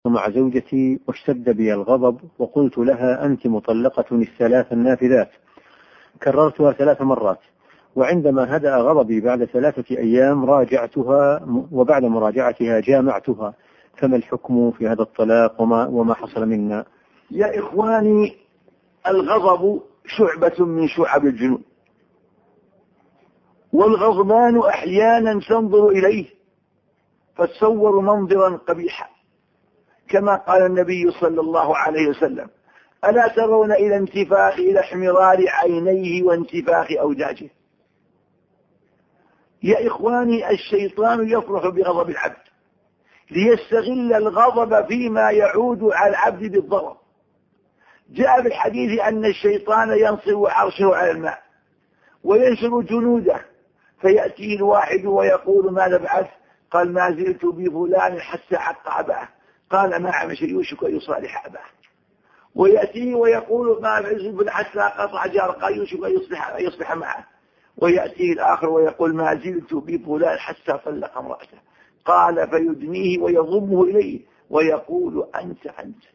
مع زوجتي واشتد بي الغضب وقلت لها أنت مطلقة الثلاث النافذات. كررتها 3 مرات، وعندما هدأ غضبي بعد 3 أيام راجعتها، وبعد مراجعتها جامعتها. فما الحكم في هذا الطلاق وما حصل منا؟ يا إخواني، الغضب شعبة من شعب الجنون، والغضبان أحيانا تنظر إليه فتصور منظرا قبيحا، كما قال النبي صلى الله عليه وسلم: ألا ترون إلى احمرار عينيه وانتفاخ أوداجه؟ يا إخواني، الشيطان يفرح بغضب العبد ليستغل الغضب فيما يعود على العبد بالضرر. جاء في الحديث أن الشيطان ينصب عرشه على الماء وينشر جنوده، فيأتيه الواحد ويقول: ماذا بعث؟ قال: ما زلت بفلان حتى عق أباه. قال: ما عمل شيء يوشك أن يصالح أباه. ويأتيه ويقول: ما زلت حتى قطع جار. قال: يوشك أن يصلح معه. ويأتيه الآخر ويقول: ما زلت بفلان حتى طلق امرأته. قال: فيدنيه ويضمه إليه ويقول: أنت.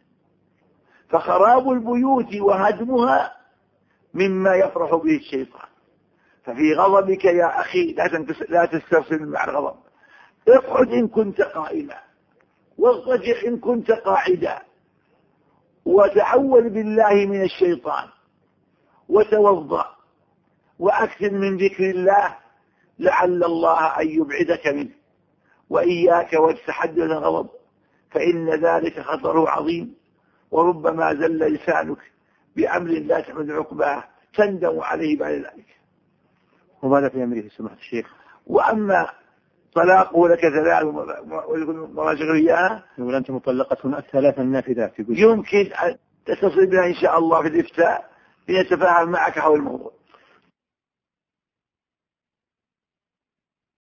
فخراب البيوت وهدمها مما يفرح به الشيطان. ففي غضبك يا أخي لا تسترسل مع الغضب. اقعد إن كنت قائما، واضطجع إن كنت قاعدا، وتعوذ بالله من الشيطان، وتوضأ، وأكثر من ذكر الله لعل الله أن يبعدك منه. وإياك والتحدث الغضب، فإن ذلك خطره عظيم، وربما زل لسانك بأمر لا تحمد عقباه تندم عليه بعد ذلك. وماذا في أمره سماحة الشيخ؟ وأما طلاقه لك 3 مراجع إياها، يقول أنت مطلقة 3 النافذات. يمكن أن تتصل بنا إن شاء الله في الإفتاء لنتفاهم معك حول الموضوع.